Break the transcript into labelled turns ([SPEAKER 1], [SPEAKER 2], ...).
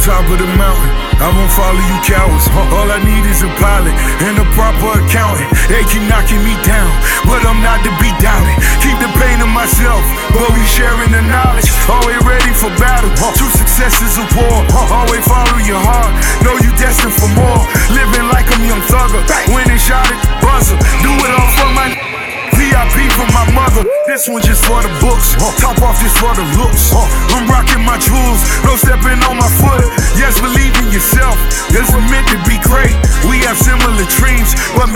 [SPEAKER 1] top of the mountain, I won't follow you cowards. All I need is a pilot and a proper accountant. They keep knocking me down, but I'm not to be doubted. Keep the pain to myself, but we sharing the knowledge. Always ready for battle, true success is a war. Always follow your heart, know you destined for more. Living like I'm Young Thugger, winning shot at the buzzer. Do it all for my VIP for my mother. This one just for the books, top off just for the looks. I'm rocking my jewels, no stepping on my foot. Yes, believe in yourself, this is meant to be great. We have similar dreams, but